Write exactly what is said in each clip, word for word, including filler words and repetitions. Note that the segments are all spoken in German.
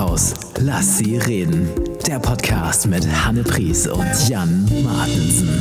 Reinmittelhaus. Lass sie reden. Der Podcast mit Hanne Pries und Jan Martensen.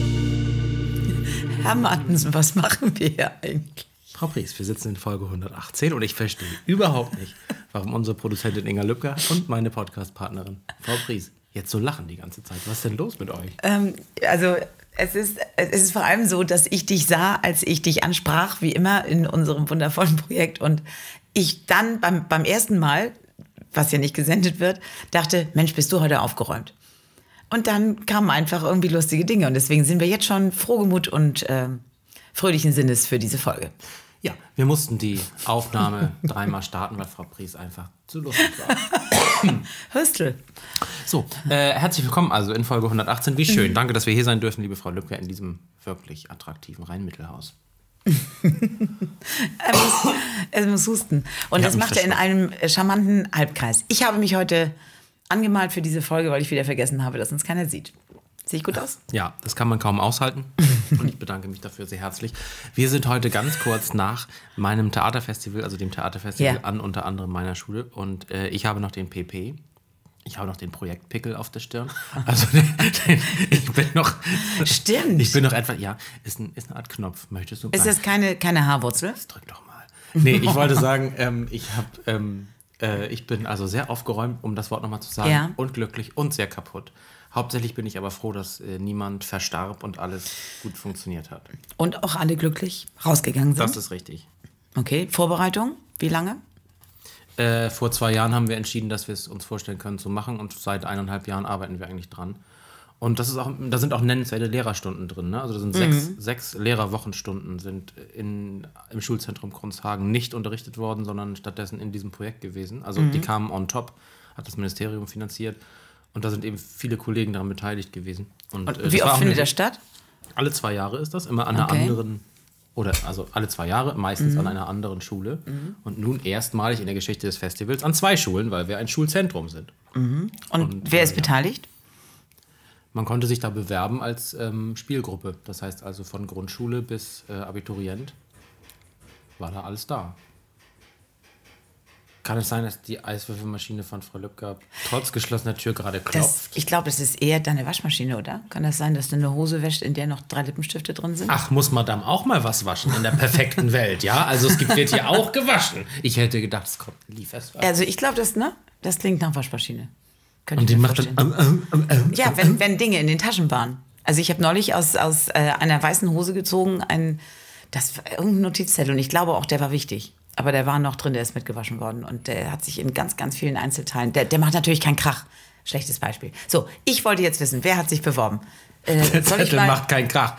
Herr Martensen, was machen wir hier eigentlich? Frau Pries, wir sitzen in Folge hundertachtzehn und ich verstehe überhaupt nicht, warum unsere Produzentin Inga Lübcker und meine Podcast-Partnerin Frau Pries jetzt so lachen die ganze Zeit. Was ist denn los mit euch? Ähm, also es ist, es ist vor allem so, dass ich dich sah, als ich dich ansprach, wie immer in unserem wundervollen Projekt. Und ich dann beim, beim ersten Mal, was ja nicht gesendet wird, dachte, Mensch, bist du heute aufgeräumt? Und dann kamen einfach irgendwie lustige Dinge. Und deswegen sind wir jetzt schon frohgemut und äh, fröhlichen Sinnes für diese Folge. Ja, wir mussten die Aufnahme dreimal starten, weil Frau Pries einfach zu lustig war. Höstel. So, äh, herzlich willkommen also in Folge hundertachtzehn. Wie schön. Danke, dass wir hier sein dürfen, liebe Frau Lübcker, in diesem wirklich attraktiven Rheinmittelhaus. er, muss, er muss husten. Und das macht er in einem charmanten Halbkreis. Ich habe mich heute angemalt für diese Folge, weil ich wieder vergessen habe, dass uns keiner sieht. Sehe ich gut aus? Ja, das kann man kaum aushalten. Und ich bedanke mich dafür sehr herzlich. Wir sind heute ganz kurz nach meinem Theaterfestival, also dem Theaterfestival ja. an unter anderem meiner Schule. Und äh, ich habe noch den P P. Ich habe noch den Projektpickel auf der Stirn. Also den, den, ich bin noch... Stimmt. Ich bin noch einfach... Ja, ist, ein, ist eine Art Knopf. Möchtest du... Ist das keine, keine Haarwurzel? Das drück doch mal. Nee, ich wollte sagen, ähm, ich habe... Ähm, äh, ich bin also sehr aufgeräumt, um das Wort nochmal zu sagen. Ja. Und glücklich und sehr kaputt. Hauptsächlich bin ich aber froh, dass äh, niemand verstarb und alles gut funktioniert hat. Und auch alle glücklich rausgegangen sind? Das ist richtig. Okay, Vorbereitung, wie lange? Äh, vor zwei Jahren haben wir entschieden, dass wir es uns vorstellen können zu machen und seit eineinhalb Jahren arbeiten wir eigentlich dran. Und das ist auch, da sind auch nennenswerte Lehrerstunden drin. Ne? Also da sind mhm. sechs, sechs Lehrerwochenstunden sind in, im Schulzentrum Kronshagen nicht unterrichtet worden, sondern stattdessen in diesem Projekt gewesen. Also mhm. die kamen on top, hat das Ministerium finanziert. Und da sind eben viele Kollegen daran beteiligt gewesen. Und, und äh, wie oft findet eine, das statt? Alle zwei Jahre ist das, immer an einer okay. anderen, oder also alle zwei Jahre, meistens mhm. an einer anderen Schule. Mhm. Und nun erstmalig in der Geschichte des Festivals an zwei Schulen, weil wir ein Schulzentrum sind. Mhm. Und, und wer ist äh, beteiligt? Man konnte sich da bewerben als ähm, Spielgruppe. Das heißt also von Grundschule bis äh, Abiturient war da alles da. Kann es sein, dass die Eiswürfelmaschine von Frau Lübcker trotz geschlossener Tür gerade klopft? Das, ich glaube, das ist eher deine Waschmaschine, oder? Kann das sein, dass du eine Hose wäschst, in der noch drei Lippenstifte drin sind? Ach, muss Madame auch mal was waschen in der perfekten Welt, ja? Also es wird hier auch gewaschen. Ich hätte gedacht, es kommt liefers. Also ich glaube, das, ne? Das klingt nach Waschmaschine. Könnte Und die macht dann... Ähm, ähm, ähm, ähm, ja, wenn, wenn Dinge in den Taschen waren. Also ich habe neulich aus, aus äh, einer weißen Hose gezogen, ein, das war irgendein Notizzettel und ich glaube auch, der war wichtig. Aber der war noch drin, der ist mitgewaschen worden. Und der hat sich in ganz, ganz vielen Einzelteilen... Der, der macht natürlich keinen Krach. Schlechtes Beispiel. So, ich wollte jetzt wissen, wer hat sich beworben? Äh, der Zettel macht keinen Krach.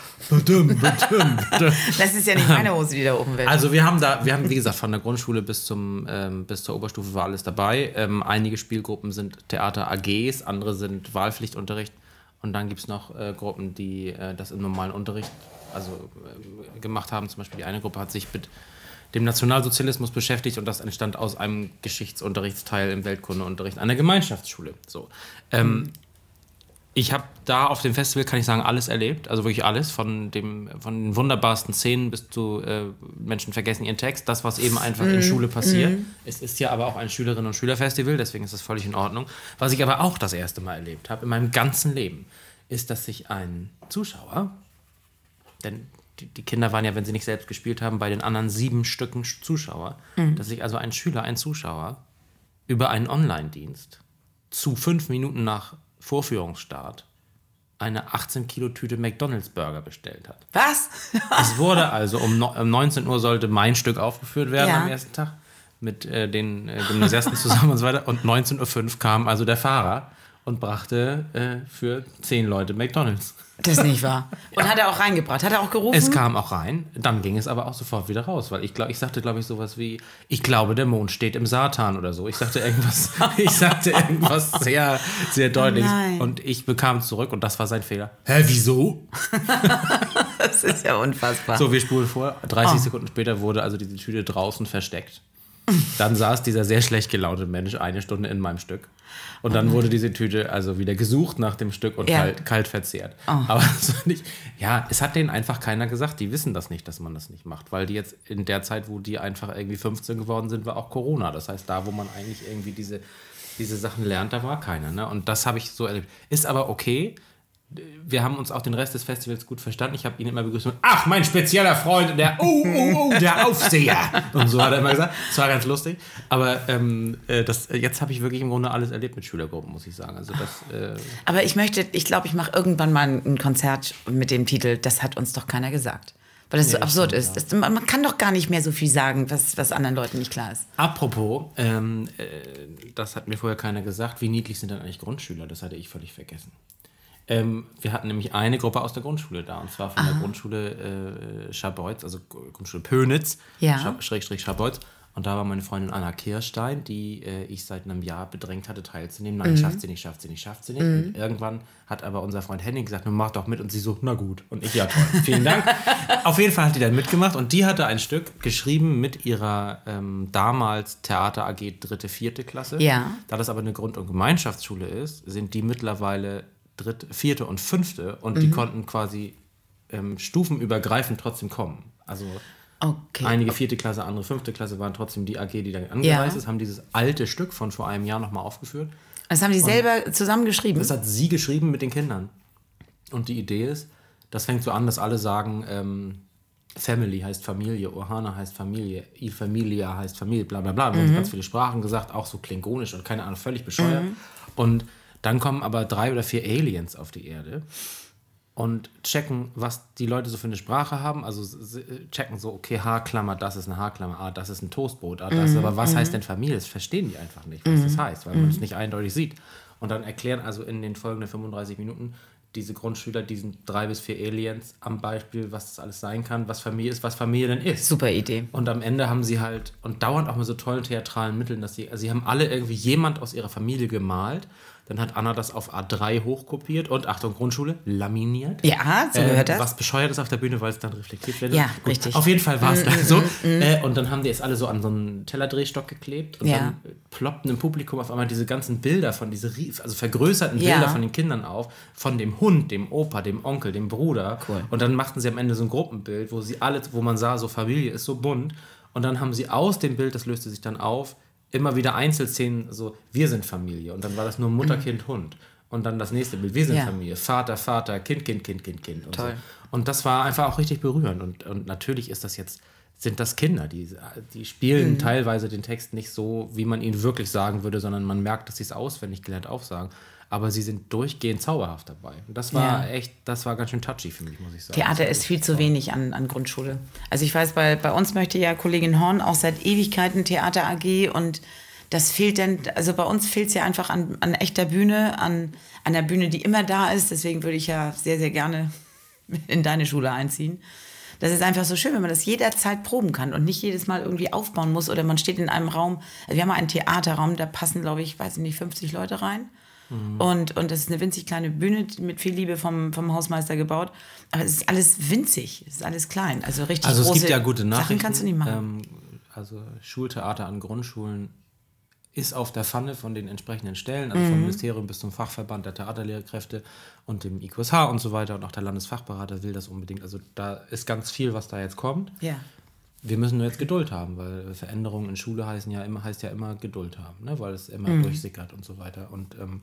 Das ist ja nicht meine Hose, die da oben wird. Also wir haben da, wir haben, wie gesagt, von der Grundschule bis, zum, ähm, bis zur Oberstufe war alles dabei. Ähm, einige Spielgruppen sind Theater-A Gs, andere sind Wahlpflichtunterricht. Und dann gibt es noch äh, Gruppen, die äh, das im normalen Unterricht also, äh, gemacht haben. Zum Beispiel die eine Gruppe hat sich mit dem Nationalsozialismus beschäftigt und das entstand aus einem Geschichtsunterrichtsteil im Weltkundeunterricht einer Gemeinschaftsschule. So. Ähm, mhm. Ich habe da auf dem Festival, kann ich sagen, alles erlebt, also wirklich alles, von, dem, von den wunderbarsten Szenen bis zu äh, Menschen vergessen ihren Text, das, was eben einfach mhm. in Schule passiert. Mhm. Es ist ja aber auch ein Schülerinnen- und Schülerfestival, deswegen ist das völlig in Ordnung. Was ich aber auch das erste Mal erlebt habe, in meinem ganzen Leben, ist, dass sich ein Zuschauer, denn die Kinder waren ja, wenn sie nicht selbst gespielt haben, bei den anderen sieben Stücken Zuschauer. Mhm. Dass sich also ein Schüler, ein Zuschauer über einen Online-Dienst zu fünf Minuten nach Vorführungsstart eine achtzehn Kilo Tüte McDonald's-Burger bestellt hat. Was? Es wurde also um, no- um neunzehn Uhr sollte mein Stück aufgeführt werden ja. am ersten Tag mit äh, den äh, Gymnasiasten zusammen und so weiter. Und neunzehn Uhr fünf kam also der Fahrer und brachte äh, für zehn Leute McDonald's. Das ist nicht wahr. Und ja. hat er auch reingebracht? Hat er auch gerufen? Es kam auch rein, dann ging es aber auch sofort wieder raus, weil ich glaube, ich sagte, glaube ich, sowas wie, ich glaube, der Mond steht im Satan oder so. Ich sagte irgendwas, ich sagte irgendwas sehr, sehr deutlich. Oh und ich bekam zurück und das war sein Fehler. Hä, wieso? Das ist ja unfassbar. So, wir spulen vor. dreißig oh. Sekunden später wurde also diese Tüte draußen versteckt. Dann saß dieser sehr schlecht gelaunte Mensch eine Stunde in meinem Stück. Und dann wurde diese Tüte also wieder gesucht nach dem Stück und ja. kalt, kalt verzehrt. Oh. Aber so nicht, ja, es hat denen einfach keiner gesagt. Die wissen das nicht, dass man das nicht macht. Weil die jetzt in der Zeit, wo die einfach irgendwie fünfzehn geworden sind, war auch Corona. Das heißt, da, wo man eigentlich irgendwie diese diese Sachen lernt, da war keiner. Ne? Und das habe ich so erlebt. Ist aber okay. Wir haben uns auch den Rest des Festivals gut verstanden. Ich habe ihn immer begrüßt und ach, mein spezieller Freund, der oh, oh, oh, der Aufseher. Und so hat er immer gesagt. Das war ganz lustig. Aber ähm, das, jetzt habe ich wirklich im Grunde alles erlebt mit Schülergruppen, muss ich sagen. Also das, äh Aber ich möchte, ich glaube, ich mache irgendwann mal ein Konzert mit dem Titel „Das hat uns doch keiner gesagt“. Weil das nee, so absurd ist. Das, man, man kann doch gar nicht mehr so viel sagen, was, was anderen Leuten nicht klar ist. Apropos, ähm, äh, das hat mir vorher keiner gesagt, wie niedlich sind denn eigentlich Grundschüler? Das hatte ich völlig vergessen. Ähm, wir hatten nämlich eine Gruppe aus der Grundschule da, und zwar von Aha. der Grundschule äh, Scharbeutz, also Grundschule Pönitz, ja. Schab, Schrägstrich Scharbeutz. Und da war meine Freundin Anna Kirstein, die äh, ich seit einem Jahr bedrängt hatte, teilzunehmen. Nein, mhm. schafft sie nicht, schafft sie nicht, schafft sie nicht. Mhm. Und irgendwann hat aber unser Freund Henning gesagt, nun mach doch mit. Und sie so, na gut. Und ich, ja toll, vielen Dank. Auf jeden Fall hat die dann mitgemacht. Und die hatte ein Stück geschrieben mit ihrer ähm, damals Theater A G dritte, vierte Klasse. Ja. Da das aber eine Grund- und Gemeinschaftsschule ist, sind die mittlerweile dritte, vierte und fünfte. Und mhm. die konnten quasi ähm, stufenübergreifend trotzdem kommen. Also... Okay. Einige vierte Klasse, andere fünfte Klasse waren trotzdem die A G, die dann angereist ja. ist, haben dieses alte Stück von vor einem Jahr nochmal aufgeführt. Das haben Sie selber zusammen geschrieben? Das hat sie geschrieben mit den Kindern. Und die Idee ist, das fängt so an, dass alle sagen, ähm, Family heißt Familie, Ohana heißt Familie, I Familia heißt Familie, bla bla bla. Wir mhm. haben ganz viele Sprachen gesagt, auch so klingonisch und keine Ahnung, völlig bescheuert. Mhm. Und dann kommen aber drei oder vier Aliens auf die Erde und checken, was die Leute so für eine Sprache haben. Also checken so, okay, Haarklammer, das ist eine Haarklammer, ah, das ist ein Toastbrot, ah, das, mm, aber was mm. heißt denn Familie? Das verstehen die einfach nicht, was mm. das heißt, weil mm. man es nicht eindeutig sieht. Und dann erklären also in den folgenden fünfunddreißig Minuten diese Grundschüler diesen drei bis vier Aliens am Beispiel, was das alles sein kann, was Familie ist, was Familie denn ist. Super Idee. Und am Ende haben sie halt, und dauernd auch mit so tollen theatralen Mitteln, dass sie, also sie haben alle irgendwie jemand aus ihrer Familie gemalt. Dann hat Anna das auf A drei hochkopiert und, Achtung, Grundschule, laminiert. Ja, so gehört äh, das. Was bescheuert ist auf der Bühne, weil es dann reflektiert wird. Ja, Gut, richtig. Auf jeden Fall war es mm, dann so. Mm, mm. Äh, und dann haben die es alle so an so einen Tellerdrehstock geklebt. Und ja. dann ploppten im Publikum auf einmal diese ganzen Bilder von, diese also vergrößerten ja. Bilder von den Kindern auf. Von dem Hund, dem Opa, dem Onkel, dem Bruder. Cool. Und dann machten sie am Ende so ein Gruppenbild, wo sie alle, wo man sah, so Familie ist so bunt. Und dann haben sie aus dem Bild, das löste sich dann auf, immer wieder Einzelszenen, so, wir sind Familie. Und dann war das nur Mutter, mhm. Kind, Hund. Und dann das nächste Bild, wir sind ja. Familie, Vater, Vater, Kind, Kind, Kind, Kind, Kind. Und Toll. So. Und das war einfach auch richtig berührend. Und, und natürlich ist das jetzt, sind das Kinder, die, die spielen mhm. teilweise den Text nicht so, wie man ihn wirklich sagen würde, sondern man merkt, dass sie es auswendig gelernt aufsagen. Aber sie sind durchgehend zauberhaft dabei. Und das war ja. echt, das war ganz schön touchy für mich, muss ich sagen. Theater ist viel zu wenig an, an Grundschule. Also ich weiß, bei, bei uns möchte ja Kollegin Horn auch seit Ewigkeiten Theater A G und das fehlt dann, also bei uns fehlt es ja einfach an, an echter Bühne, an, an der Bühne, die immer da ist. Deswegen würde ich ja sehr, sehr gerne in deine Schule einziehen. Das ist einfach so schön, wenn man das jederzeit proben kann und nicht jedes Mal irgendwie aufbauen muss oder man steht in einem Raum. Also wir haben einen Theaterraum, da passen, glaube ich, weiß ich nicht, fünfzig Leute rein. Mhm. Und, und das ist eine winzig kleine Bühne mit viel Liebe vom, vom Hausmeister gebaut. Aber es ist alles winzig, es ist alles klein. Also richtig also große es gibt ja gute Nachrichten. Sachen kannst du nicht machen. Ähm, also Schultheater an Grundschulen ist auf der Pfanne von den entsprechenden Stellen, also mhm. vom Ministerium bis zum Fachverband der Theaterlehrkräfte und dem I Q S H und so weiter. Und auch der Landesfachberater will das unbedingt. Also da ist ganz viel, was da jetzt kommt. Ja. Wir müssen nur jetzt Geduld haben, weil Veränderungen in Schule heißen ja immer, heißt ja immer Geduld haben, ne? Weil es immer mhm. durchsickert und so weiter. Und ähm,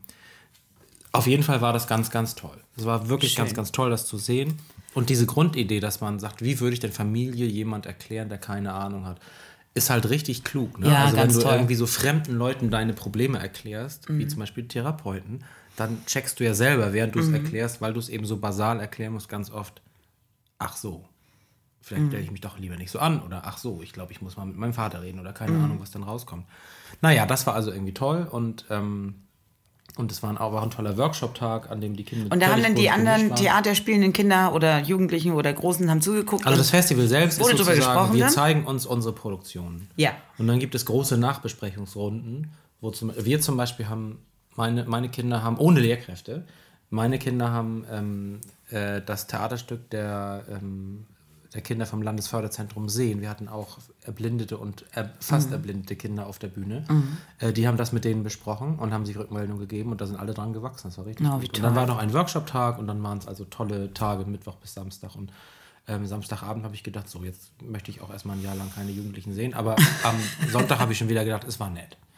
auf jeden Fall war das ganz, ganz toll. Es war wirklich Schön. ganz, ganz toll, das zu sehen. Und diese Grundidee, dass man sagt, wie würde ich denn Familie jemand erklären, der keine Ahnung hat, ist halt richtig klug. Ne? Ja, also wenn du toll. irgendwie so fremden Leuten deine Probleme erklärst, mhm. wie zum Beispiel Therapeuten, dann checkst du ja selber, während du es mhm. erklärst, weil du es eben so basal erklären musst, ganz oft, ach so, vielleicht mhm. stelle ich mich doch lieber nicht so an oder ach so, ich glaube, ich muss mal mit meinem Vater reden oder keine mhm. Ahnung, was dann rauskommt. Naja, das war also irgendwie toll und ähm, und es war ein, auch ein toller Workshop-Tag, an dem die Kinder... Und da haben dann die anderen theaterspielenden Kinder oder Jugendlichen oder Großen haben zugeguckt. Also das Festival selbst ist sozusagen, wir dann? zeigen uns unsere Produktionen. Ja. Und dann gibt es große Nachbesprechungsrunden, wo zum, wir zum Beispiel haben, meine, meine Kinder haben, ohne Lehrkräfte, meine Kinder haben ähm, äh, das Theaterstück der... Ähm, der Kinder vom Landesförderzentrum sehen. Wir hatten auch erblindete und er, fast mhm. erblindete Kinder auf der Bühne. Mhm. Äh, die haben das mit denen besprochen und haben sich Rückmeldung gegeben und da sind alle dran gewachsen. Das war richtig oh, gut. Und dann war noch ein Workshop-Tag und dann waren es also tolle Tage, Mittwoch bis Samstag. Und ähm, Samstagabend habe ich gedacht, so jetzt möchte ich auch erstmal ein Jahr lang keine Jugendlichen sehen. Aber am Sonntag habe ich schon wieder gedacht, es war nett.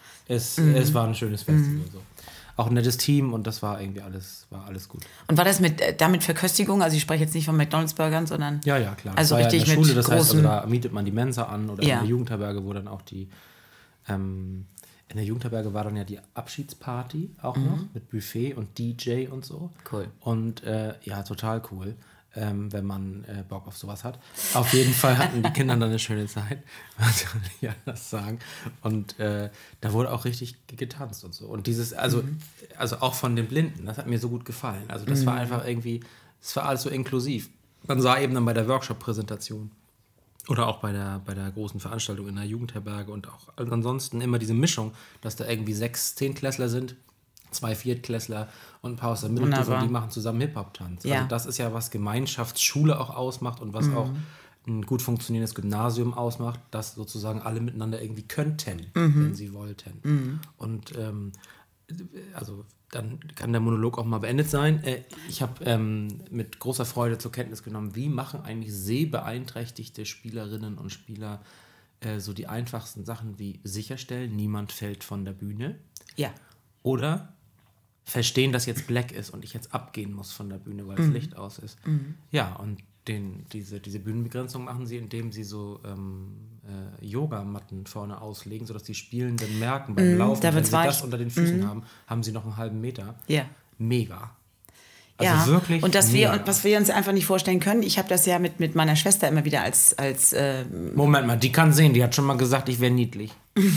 Es, Mhm. es war ein schönes Festival. Mhm. So. Auch ein nettes Team und das war irgendwie alles, war alles gut. Und war das mit, äh, damit Verköstigung? Also ich spreche jetzt nicht von McDonalds-Burgern, sondern... Ja, ja, klar. Also das war richtig ja in der Schule, mit das heißt, also großen- da mietet man die Mensa an oder Ja. in der Jugendherberge, wo dann auch die, ähm, in der Jugendherberge war dann ja die Abschiedsparty auch Mhm. noch mit Buffet und D J und so. Cool. Und äh, ja, total cool, ähm, wenn man äh, Bock auf sowas hat. Auf jeden Fall hatten die Kinder dann eine schöne Zeit, was soll ich anders sagen. Und äh, da wurde auch richtig getanzt und so. Und dieses, also, Mhm. also auch von den Blinden, das hat mir so gut gefallen. Also das Mhm. war einfach irgendwie, es war alles so inklusiv. Man sah eben dann bei der Workshop-Präsentation oder auch bei der, bei der großen Veranstaltung in der Jugendherberge und auch ansonsten immer diese Mischung, dass da irgendwie sechs Zehntklässler sind, zwei Viertklässler und ein paar aus der Mittelstufe, Wunderbar. und die machen zusammen Hip-Hop-Tanz. Ja. Also das ist ja, was Gemeinschaftsschule auch ausmacht und was Mhm. auch ein gut funktionierendes Gymnasium ausmacht, dass sozusagen alle miteinander irgendwie könnten, Mhm. wenn sie wollten. Mhm. Und ähm, also dann kann der Monolog auch mal beendet sein. Äh, ich habe ähm, mit großer Freude zur Kenntnis genommen, wie machen eigentlich sehbeeinträchtigte Spielerinnen und Spieler äh, so die einfachsten Sachen wie sicherstellen, niemand fällt von der Bühne. Ja. Oder verstehen, dass jetzt Black ist und ich jetzt abgehen muss von der Bühne, weil das Mhm. Licht aus ist. Mhm. Ja, und den, diese, diese Bühnenbegrenzung machen sie, indem sie so ähm, äh, Yogamatten vorne auslegen, sodass die Spielenden merken beim Mhm, Laufen, da wenn wird's sie das weich. unter den Füßen Mhm. haben, haben sie noch einen halben Meter. Ja. Mega. Also ja, wirklich und dass wir, mega. und was wir uns einfach nicht vorstellen können, ich habe das ja mit, mit meiner Schwester immer wieder als, als äh, Moment mal, die kann sehen, die hat schon mal gesagt, ich wäre niedlich.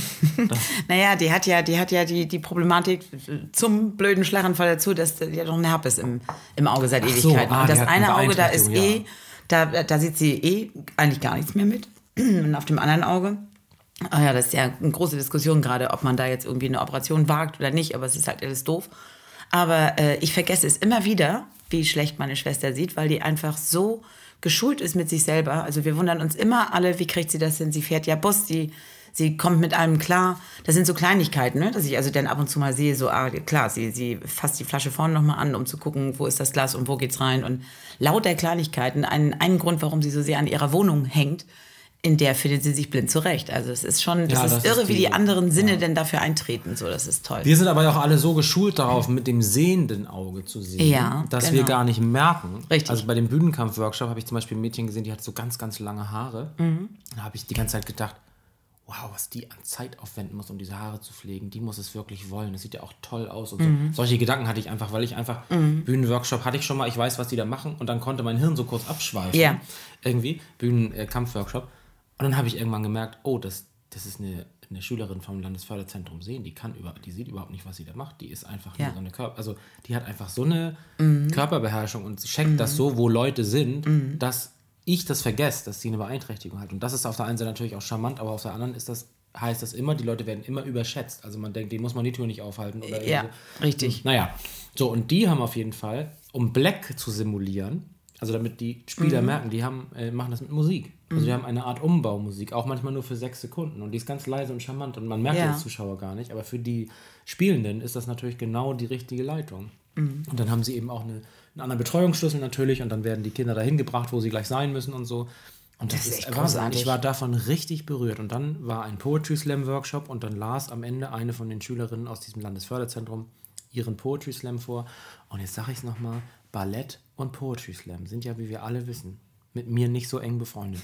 naja, die hat ja, die hat ja die, die Problematik zum blöden Schlaganfall dazu, dass die hat noch einen Herpes im, im Auge seit Ach so, Ewigkeiten. ah, und die das hat eine eine Auge, da ist Beeinträchtigung, eh, da, da sieht sie eh eigentlich gar nichts mehr mit. Und auf dem anderen Auge, ah ja, das ist ja eine große Diskussion gerade, ob man da jetzt irgendwie eine Operation wagt oder nicht, aber es ist halt alles doof. Aber äh, ich vergesse es immer wieder, wie schlecht meine Schwester sieht, weil die einfach so geschult ist mit sich selber. Also wir wundern uns immer alle, wie kriegt sie das hin? Sie fährt ja Bus, sie, sie kommt mit allem klar. Das sind so Kleinigkeiten, ne? Dass ich also dann ab und zu mal sehe, so, ah, klar, sie, sie fasst die Flasche vorne nochmal an, um zu gucken, wo ist das Glas und wo geht's rein. Und lauter Kleinigkeiten, ein, ein Grund, warum sie so sehr an ihrer Wohnung hängt, in der findet sie sich blind zurecht. Also es ist schon, das Ja, ist das irre, ist wie die- die anderen Sinne denn dafür eintreten. So, das ist toll. Wir sind aber auch alle so geschult darauf, mit dem sehenden Auge zu sehen, Ja, dass genau. wir gar nicht merken. Richtig. Also bei dem Bühnenkampf-Workshop habe ich zum Beispiel ein Mädchen gesehen, die hat so ganz, ganz lange Haare. Mhm. Da habe ich die ganze Zeit gedacht, wow, was die an Zeit aufwenden muss, um diese Haare zu pflegen. Die muss es wirklich wollen. Das sieht ja auch toll aus. Und so. Mhm. Solche Gedanken hatte ich einfach, weil ich einfach, Mhm. Bühnenworkshop hatte ich schon mal, ich weiß, was die da machen. Und dann konnte mein Hirn so kurz abschweifen. Ja. Irgendwie, Bühnenkampf-Workshop. Und dann habe ich irgendwann gemerkt, oh, das, das ist eine, eine Schülerin vom Landesförderzentrum Sehen, die kann über, die sieht überhaupt nicht, was sie da macht. Die ist einfach Ja. nur so eine Körper, also die hat einfach so eine Mhm. Körperbeherrschung und checkt Mhm. das so, wo Leute sind, Mhm. dass ich das vergesse, dass sie eine Beeinträchtigung hat. Und das ist auf der einen Seite natürlich auch charmant, aber auf der anderen ist das, heißt das immer, die Leute werden immer überschätzt. Also man denkt, die muss man die Tür nicht aufhalten. Oder Ja, irgendwie. richtig. Naja, so und die haben auf jeden Fall, um Black zu simulieren, also damit die Spieler Mhm. merken, die haben, äh, machen das mit Musik. Also Mhm. wir haben eine Art Umbaumusik, auch manchmal nur für sechs Sekunden. Und die ist ganz leise und charmant und man merkt Ja. das als Zuschauer gar nicht. Aber für die Spielenden ist das natürlich genau die richtige Leitung. Mhm. Und dann haben sie eben auch eine, einen anderen Betreuungsschlüssel natürlich und dann werden die Kinder dahin gebracht, wo sie gleich sein müssen und so. Und das, Das ist ist echt Wahnsinn. großartig. Ich war davon richtig berührt. Und dann war ein Poetry Slam Workshop und dann las am Ende eine von den Schülerinnen aus diesem Landesförderzentrum ihren Poetry Slam vor. Und jetzt sage ich es nochmal, Ballett und Poetry Slam sind ja, wie wir alle wissen, mit mir nicht so eng befreundet.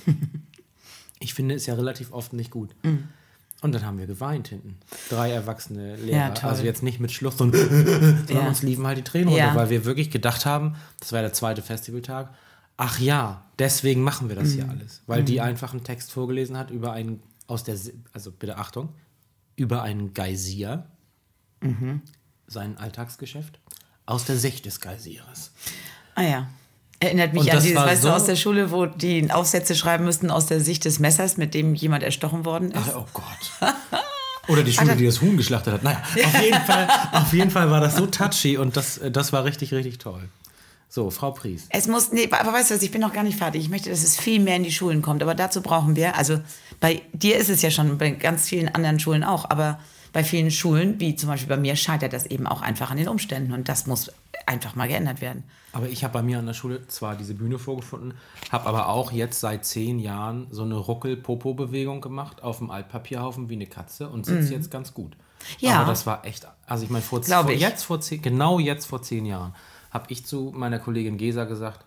Ich finde es ja relativ oft nicht gut. Mhm. Und dann haben wir geweint hinten. Drei erwachsene Ja, Lehrer. toll. Also jetzt nicht mit Schluchz und sondern Ja. uns liefen halt die Tränen runter, Ja. weil wir wirklich gedacht haben, das war der zweite Festivaltag, ach ja, deswegen machen wir das hier Mhm. alles. Weil die Mhm. einfach einen Text vorgelesen hat über einen, aus der, Si- also bitte Achtung, über einen Geysir, Mhm. sein Alltagsgeschäft, aus der Sicht des Geysires. Ah ja. Erinnert mich Und an das dieses, war weißt so- du, aus der Schule, wo die Aufsätze schreiben müssten aus der Sicht des Messers, mit dem jemand erstochen worden ist. Ach, oh Gott. Oder die Schule, Alter. die das Huhn geschlachtet hat. Naja, auf jeden Fall, auf jeden Fall war das so touchy und das, das war richtig, richtig toll. So, Frau Pries. Es muss, nee, aber weißt du was, ich bin noch gar nicht fertig. Ich möchte, dass es viel mehr in die Schulen kommt. Aber dazu brauchen wir, also bei dir ist es ja schon, bei ganz vielen anderen Schulen auch, aber bei vielen Schulen, wie zum Beispiel bei mir, scheitert das eben auch einfach an den Umständen. Und das muss einfach mal geändert werden. Aber ich habe bei mir an der Schule zwar diese Bühne vorgefunden, habe aber auch jetzt seit zehn Jahren so eine Ruckel-Popo-Bewegung gemacht auf dem Altpapierhaufen wie eine Katze und sitze mm. jetzt ganz gut. Ja. Aber das war echt, also ich meine, vor, vor, ich. jetzt vor zehn, genau jetzt vor zehn Jahren habe ich zu meiner Kollegin Gesa gesagt,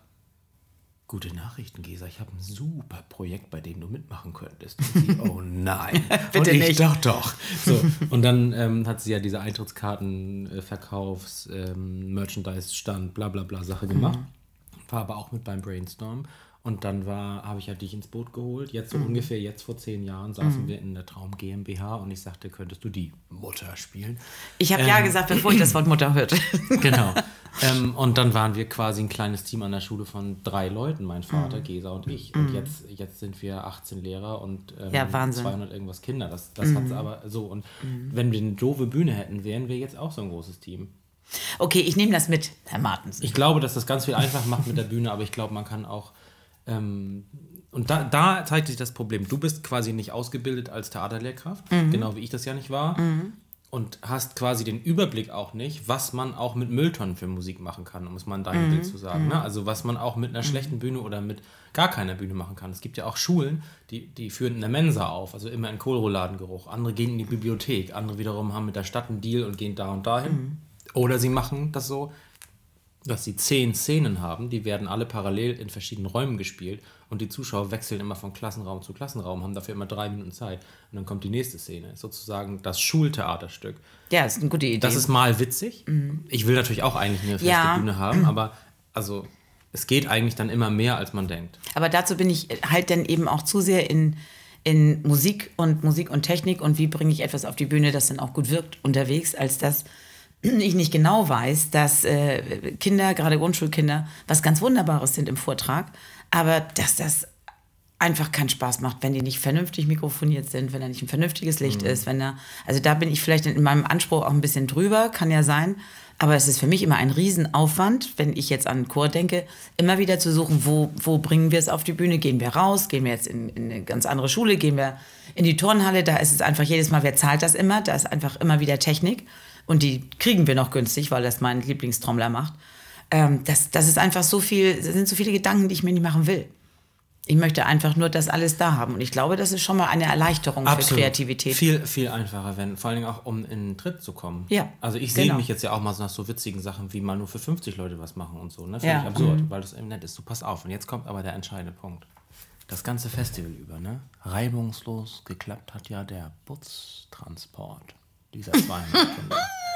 gute Nachrichten, Gesa, ich habe ein super Projekt, bei dem du mitmachen könntest. Und sie, oh nein. Bitte und ich nicht. doch, doch. So. Und dann ähm, hat sie ja diese Eintrittskarten, äh, Verkaufs-, ähm, Merchandise-Stand, bla bla bla Sache gemacht. Mhm. War aber auch mit beim Brainstorm. Und dann war, habe ich ja dich ins Boot geholt. Jetzt so mhm. ungefähr, jetzt vor zehn Jahren saßen mhm. wir in der Traum GmbH und ich sagte, könntest du die Mutter spielen? Ich habe ähm, ja gesagt, bevor ich das Wort Mutter hörte. Genau. ähm, und dann waren wir quasi ein kleines Team an der Schule von drei Leuten, mein Vater, mhm. Gesa und ich. Und mhm. jetzt, jetzt sind wir achtzehn Lehrer und ähm, ja, zweihundert irgendwas Kinder. Das, das mhm. hat's aber so. Und mhm. wenn wir eine doofe Bühne hätten, wären wir jetzt auch so ein großes Team. Okay, ich nehme das mit, Herr Martens. Ich glaube, dass das ganz viel einfach macht mit der Bühne, aber ich glaube, man kann auch Ähm, und da, da zeigt sich das Problem. Du bist quasi nicht ausgebildet als Theaterlehrkraft, mhm. genau wie ich das ja nicht war, mhm. und hast quasi den Überblick auch nicht, was man auch mit Mülltonnen für Musik machen kann, um es mal in deinem mhm. Bild zu sagen. Mhm. Ne? Also was man auch mit einer schlechten Bühne oder mit gar keiner Bühne machen kann. Es gibt ja auch Schulen, die, die führen eine Mensa auf, also immer in Kohlrouladengeruch. Andere gehen in die Bibliothek, andere wiederum haben mit der Stadt einen Deal und gehen da und dahin. Mhm. Oder sie machen das so, dass sie zehn Szenen haben, die werden alle parallel in verschiedenen Räumen gespielt und die Zuschauer wechseln immer von Klassenraum zu Klassenraum, haben dafür immer drei Minuten Zeit und dann kommt die nächste Szene, sozusagen das Schultheaterstück. Ja, das ist eine gute Idee. Das ist mal witzig. Mhm. Ich will natürlich auch eigentlich eine feste ja. Bühne haben, aber also es geht eigentlich dann immer mehr, als man denkt. Aber dazu bin ich halt dann eben auch zu sehr in, in Musik und Musik und Technik und wie bringe ich etwas auf die Bühne, das dann auch gut wirkt unterwegs, als das ich nicht genau weiß, dass äh, Kinder, gerade Grundschulkinder, was ganz Wunderbares sind im Vortrag, aber dass das einfach keinen Spaß macht, wenn die nicht vernünftig mikrofoniert sind, wenn da nicht ein vernünftiges Licht mhm. ist, wenn da, also da bin ich vielleicht in meinem Anspruch auch ein bisschen drüber, kann ja sein, aber es ist für mich immer ein Riesenaufwand, wenn ich jetzt an einen Chor denke, immer wieder zu suchen, wo, wo bringen wir es auf die Bühne, gehen wir raus, gehen wir jetzt in, in eine ganz andere Schule, gehen wir in die Turnhalle, da ist es einfach jedes Mal, wer zahlt das immer, da ist einfach immer wieder Technik. Und die kriegen wir noch günstig, weil das mein Lieblingstrommler macht. Ähm, das, das ist einfach so viel, das sind so viele Gedanken, die ich mir nicht machen will. Ich möchte einfach nur das alles da haben. Und ich glaube, das ist schon mal eine Erleichterung Absolut. Für Kreativität. Viel, viel einfacher, wenn, vor allen Dingen auch, um in den Tritt zu kommen. Ja, also ich genau. sehe mich jetzt ja auch mal so nach so witzigen Sachen, wie mal nur für fünfzig Leute was machen und so. Ne? Finde ja. ich absurd, mhm. weil das eben nett ist. So, pass auf. Und jetzt kommt aber der entscheidende Punkt. Das ganze Festival über, ne? Reibungslos geklappt hat ja der Butztransport dieser zweihundert Kinder.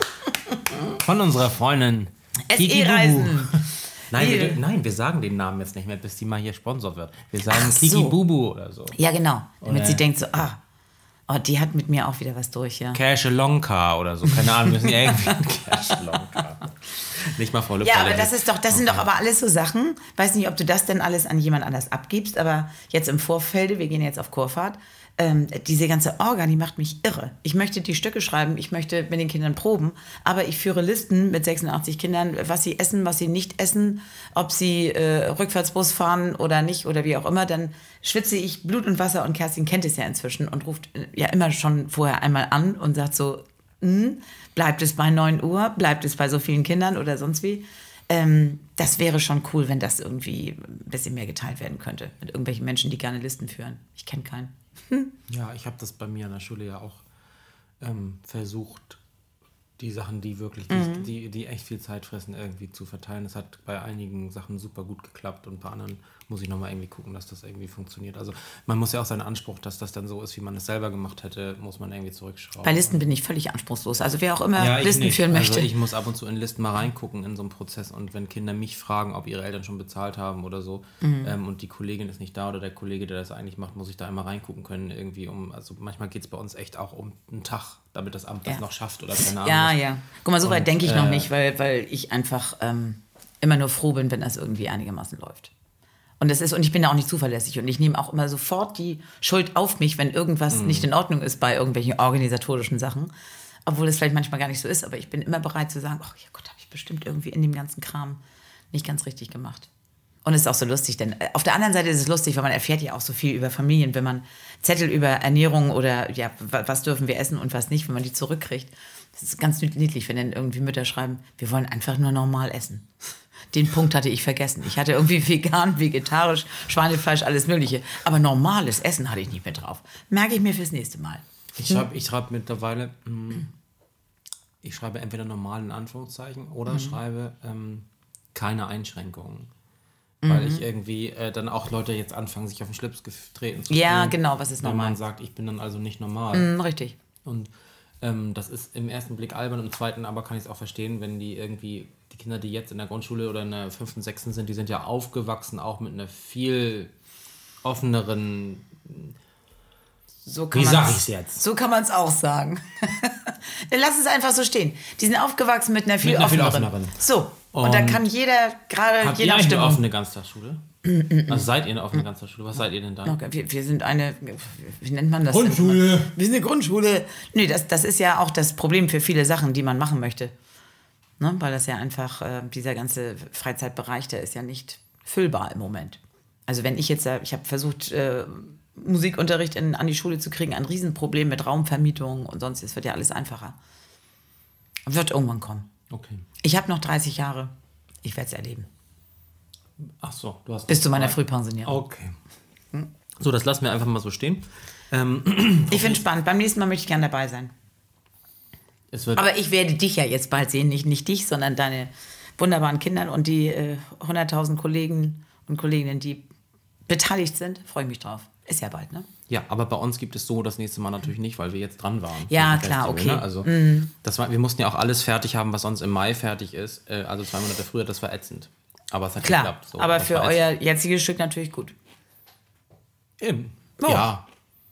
Von unserer Freundin S E-Reisen. Nein wir, nein, wir sagen den Namen jetzt nicht mehr, bis die mal hier Sponsor wird. Wir sagen so. Kiki Bubu oder so. Ja, genau. Damit oder sie denkt so, ah, oh, die hat mit mir auch wieder was durch, ja. Cashelonka oder so. Keine Ahnung, müssen ja irgendwie Cashelonka. Nicht mal volle Ja, aber das ist doch, das okay. sind doch aber alles so Sachen. Weiß nicht, ob du das denn alles an jemand anders abgibst, aber jetzt im Vorfelde, wir gehen jetzt auf Chorfahrt, ähm, diese ganze Orga, die macht mich irre. Ich möchte die Stücke schreiben, ich möchte mit den Kindern proben, aber ich führe Listen mit sechsundachtzig Kindern, was sie essen, was sie nicht essen, ob sie äh, Rückwärtsbus fahren oder nicht oder wie auch immer, dann schwitze ich Blut und Wasser und Kerstin kennt es ja inzwischen und ruft äh, ja immer schon vorher einmal an und sagt so, mh, bleibt es bei neun Uhr, bleibt es bei so vielen Kindern oder sonst wie. Ähm, das wäre schon cool, wenn das irgendwie ein bisschen mehr geteilt werden könnte mit irgendwelchen Menschen, die gerne Listen führen. Ich kenne keinen. Hm. Ja, ich habe das bei mir an der Schule ja auch ähm, versucht, die Sachen, die wirklich, mhm. die, die, die echt viel Zeit fressen, irgendwie zu verteilen. Es hat bei einigen Sachen super gut geklappt und bei anderen muss ich nochmal irgendwie gucken, dass das irgendwie funktioniert. Also man muss ja auch seinen Anspruch, dass das dann so ist, wie man es selber gemacht hätte, muss man irgendwie zurückschrauben. Bei Listen bin ich völlig anspruchslos. Also wer auch immer ja, Listen nicht. führen möchte. Also ich muss ab und zu in Listen mal reingucken in so einen Prozess und wenn Kinder mich fragen, ob ihre Eltern schon bezahlt haben oder so mhm. ähm, und die Kollegin ist nicht da oder der Kollege, der das eigentlich macht, muss ich da einmal reingucken können irgendwie um, also manchmal geht es bei uns echt auch um einen Tag, damit das Amt ja. das noch schafft oder keine Ahnung. Ja, ja. Guck mal, so weit denke ich äh, noch nicht, weil, weil ich einfach ähm, immer nur froh bin, wenn das irgendwie einigermaßen läuft. Und das ist, und ich bin da auch nicht zuverlässig und ich nehme auch immer sofort die Schuld auf mich, wenn irgendwas mm. nicht in Ordnung ist bei irgendwelchen organisatorischen Sachen. Obwohl es vielleicht manchmal gar nicht so ist, aber ich bin immer bereit zu sagen, ach ja Gott, habe ich bestimmt irgendwie in dem ganzen Kram nicht ganz richtig gemacht. Und es ist auch so lustig, denn auf der anderen Seite ist es lustig, weil man erfährt ja auch so viel über Familien, wenn man Zettel über Ernährung oder ja, was dürfen wir essen und was nicht, wenn man die zurückkriegt. Das ist ganz niedlich, wenn dann irgendwie Mütter schreiben, wir wollen einfach nur normal essen. Den Punkt hatte ich vergessen. Ich hatte irgendwie vegan, vegetarisch, Schweinefleisch, alles Mögliche. Aber normales Essen hatte ich nicht mehr drauf. Merke ich mir fürs nächste Mal. Ich schreibe ich schreib mittlerweile, mh, ich schreibe entweder normal in Anführungszeichen oder mhm. schreibe ähm, keine Einschränkungen. Mhm. Weil ich irgendwie äh, dann auch Leute jetzt anfangen, sich auf den Schlips getreten zu fühlen. Ja, genau, was ist normal? Wenn man sagt, ich bin dann also nicht normal. Mhm, richtig. Und ähm, das ist im ersten Blick albern, im zweiten aber kann ich es auch verstehen, wenn die irgendwie, die Kinder, die jetzt in der Grundschule oder in der fünften, sechsten sind, die sind ja aufgewachsen auch mit einer viel offeneren... So kann Wie sag ich's jetzt? So kann man es auch sagen. Dann lass es einfach so stehen. Die sind aufgewachsen mit einer viel, mit einer offeneren. viel offeneren. So, und, und da kann jeder gerade habt je ihr nach eigentlich Stimmung... eine offene Ganztagsschule? Also seid ihr eine offene Ganztagsschule? Was seid ihr denn da? Okay, wir, wir sind eine, wie nennt man das? Grundschule. Wir sind eine Grundschule. Nee, das, das ist ja auch das Problem für viele Sachen, die man machen möchte. Ne? Weil das ja einfach, äh, dieser ganze Freizeitbereich, der ist ja nicht füllbar im Moment. Also wenn ich jetzt, äh, ich habe versucht... Äh, Musikunterricht in, an die Schule zu kriegen, ein Riesenproblem mit Raumvermietung und sonst, es wird ja alles einfacher. Wird irgendwann kommen. Okay. Ich habe noch dreißig Jahre. Ich werde es erleben. Ach so, du hast... Bis zu meiner Frühpensionierung. Okay. Hm? So, das lassen wir einfach mal so stehen. Ähm, ich finde es spannend. Beim nächsten Mal möchte ich gerne dabei sein. Es wird Aber ich werde dich ja jetzt bald sehen. Nicht, nicht dich, sondern deine wunderbaren Kinder und die äh, hunderttausend Kollegen und Kolleginnen, die beteiligt sind. Freue ich mich drauf. Ist ja bald, ne? Ja, aber bei uns gibt es so das nächste Mal natürlich nicht, weil wir jetzt dran waren. Ja, klar, okay. Ne? Also, mm. das war, wir mussten ja auch alles fertig haben, was sonst im Mai fertig ist. Äh, also zwei Monate früher, das war ätzend. Aber es hat klar, geklappt. So, aber für euer jetziges Stück natürlich gut. Eben. Oh. Ja.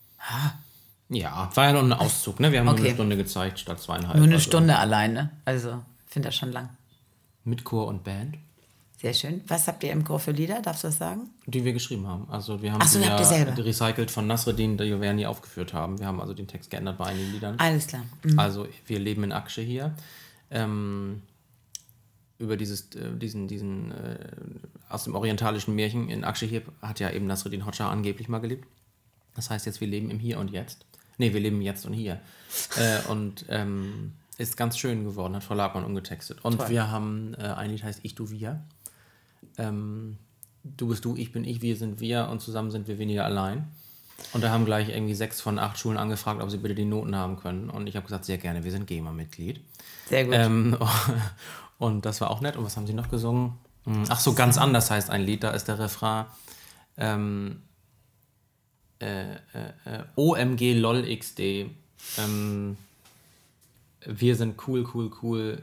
Ja, war ja noch ein Auszug, ne? Wir haben okay. nur eine Stunde gezeigt statt zweieinhalb. Nur eine also. Stunde alleine. Also, ich finde das schon lang. Mit Chor und Band. Sehr schön. Was habt ihr im Chor für Lieder? Darfst du das sagen? Die wir geschrieben haben. Also wir haben Ach so, die habt ihr ja selber? recycelt von Nasreddin, die wir nie aufgeführt haben. Wir haben also den Text geändert bei einigen Liedern. Alles klar. Mhm. Also wir leben in Aksche hier. Ähm, über dieses, äh, diesen, diesen äh, aus dem orientalischen Märchen in Aksche hier hat ja eben Nasreddin Hoxha angeblich mal gelebt. Das heißt jetzt, wir leben im Hier und Jetzt. Nee, wir leben jetzt und hier. äh, und ähm, ist ganz schön geworden, hat Frau Lagmann umgetextet. Und Toll. Wir haben äh, ein Lied, heißt Ich, Du, Wir. Ähm, du bist du, ich bin ich, wir sind wir und zusammen sind wir weniger allein. Und da haben gleich irgendwie sechs von acht Schulen angefragt, ob sie bitte die Noten haben können. Und ich habe gesagt, sehr gerne, wir sind GEMA-Mitglied. Sehr gut. Ähm, und das war auch nett. Und was haben sie noch gesungen? Ach so, ganz anders heißt ein Lied. Da ist der Refrain ähm, äh, äh, äh, O M G lol X D. Ähm, wir sind cool, cool, cool.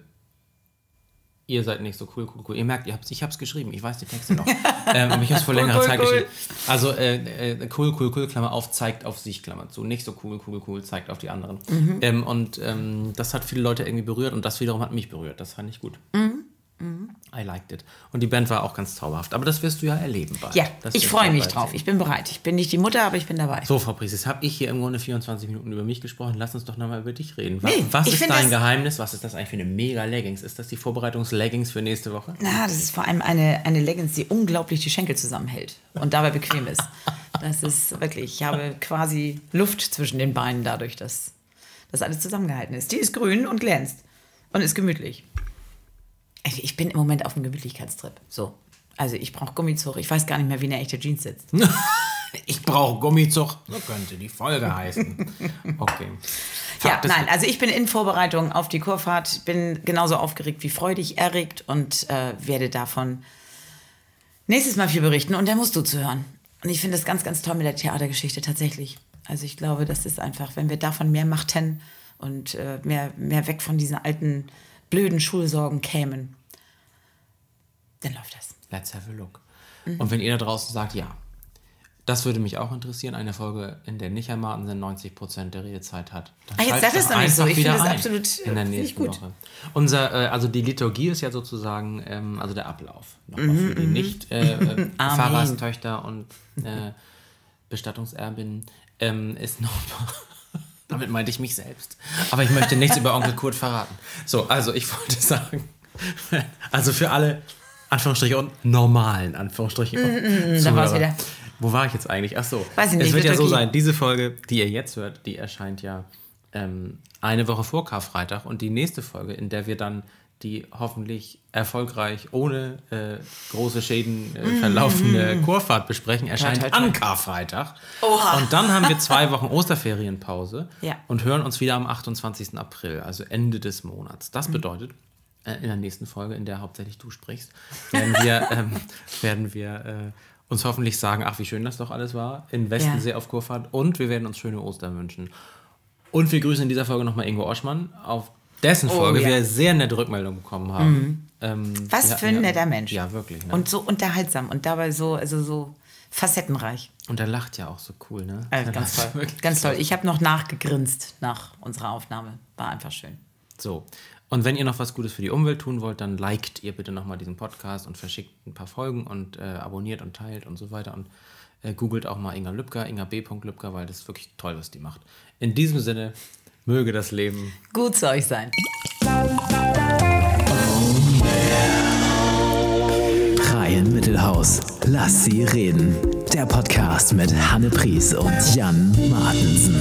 Ihr seid nicht so cool, cool, cool. Ihr merkt, ihr habt's, ich habe es geschrieben. Ich weiß die Texte noch. ähm, aber ich habe es vor längerer cool, Zeit cool. geschrieben. Also äh, äh, cool, cool, cool, Klammer auf, zeigt auf sich, Klammer zu. Nicht so cool, cool, cool, zeigt auf die anderen. Mhm. Ähm, und ähm, das hat viele Leute irgendwie berührt und das wiederum hat mich berührt. Das fand ich gut. Mhm. Mhm. I liked it. Und die Band war auch ganz zauberhaft. Aber das wirst du ja erleben bald. Ja, das ich freue mich drauf. Sehen. Ich bin bereit. Ich bin nicht die Mutter, aber ich bin dabei. So, Frau Priess, jetzt habe ich hier im Grunde vierundzwanzig Minuten über mich gesprochen. Lass uns doch nochmal über dich reden. Was, nee, was ist dein das, Geheimnis? Was ist das eigentlich für eine Mega-Leggings? Ist das die Vorbereitungs-Leggings für nächste Woche? Na, das ist vor allem eine, eine Leggings, die unglaublich die Schenkel zusammenhält und dabei bequem ist. Das ist wirklich, ich habe quasi Luft zwischen den Beinen dadurch, dass das alles zusammengehalten ist. Die ist grün und glänzt und ist gemütlich. Ich bin im Moment auf einem Gemütlichkeitstrip. So. Also ich brauche Gummizug. Ich weiß gar nicht mehr, wie eine echte Jeans sitzt. Ich brauche Gummizug. So könnte die Folge heißen. Okay. Ja, nein, also ich bin in Vorbereitung auf die Kurfahrt. Bin genauso aufgeregt wie freudig, erregt und äh, werde davon nächstes Mal viel berichten. Und da musst du zuhören. Und ich finde das ganz, ganz toll mit der Theatergeschichte tatsächlich. Also ich glaube, das ist einfach, wenn wir davon mehr machten und äh, mehr, mehr weg von diesen alten blöden Schulsorgen kämen, dann läuft das. Let's have a look. Mhm. Und wenn ihr da draußen sagt, ja, das würde mich auch interessieren, eine Folge, in der nicht Herr Martensen neunzig Prozent der Redezeit hat. Ah, jetzt sag das doch nicht so. Ich finde das absolut in der nächsten gut. Woche. Unser, äh, also die Liturgie ist ja sozusagen, ähm, also der Ablauf. Nochmal für die nicht äh, äh, Pfarrerstöchter und äh, Bestattungserbinnen ähm, ist nochmal... Damit meinte ich mich selbst. Aber ich möchte nichts über Onkel Kurt verraten. So, also ich wollte sagen, also für alle Anführungsstriche und normalen Anführungsstriche. Mm, mm, da war's wieder. Wo war ich jetzt eigentlich? Ach so. Weiß ich nicht, es wird ja so okay. sein, diese Folge, die ihr jetzt hört, die erscheint ja ähm, eine Woche vor Karfreitag und die nächste Folge, in der wir dann die hoffentlich erfolgreich ohne äh, große Schäden äh, verlaufende mm. Kurfahrt besprechen, erscheint toi, toi, toi. an Karfreitag. Oha. Und dann haben wir zwei Wochen Osterferienpause ja. und hören uns wieder am achtundzwanzigsten April, also Ende des Monats. Das bedeutet, äh, in der nächsten Folge, in der hauptsächlich du sprichst, werden wir, ähm, werden wir äh, uns hoffentlich sagen, ach, wie schön das doch alles war, in Westensee ja. auf Kurfahrt, und wir werden uns schöne Ostern wünschen. Und wir grüßen in dieser Folge nochmal Ingo Oschmann, auf dessen Folge oh, ja. wir sehr nette Rückmeldung bekommen haben. Mhm. Ähm, Was für ein ja, netter Mensch. Ja, wirklich. Ne? Und so unterhaltsam und dabei so, also so facettenreich. Und er lacht ja auch so cool, ne? Also ganz toll. Ganz toll. Ich habe noch nachgegrinst nach unserer Aufnahme. War einfach schön. So. Und wenn ihr noch was Gutes für die Umwelt tun wollt, dann liked ihr bitte nochmal diesen Podcast und verschickt ein paar Folgen und äh, abonniert und teilt und so weiter. Und äh, googelt auch mal Inga Lübker, Inga B. Lübker, weil das ist wirklich toll, was die macht. In diesem Sinne, möge das Leben gut zu euch sein. Reihen Mittelhaus. Lass sie reden. Der Podcast mit Hanne Pries und Jan Martensen.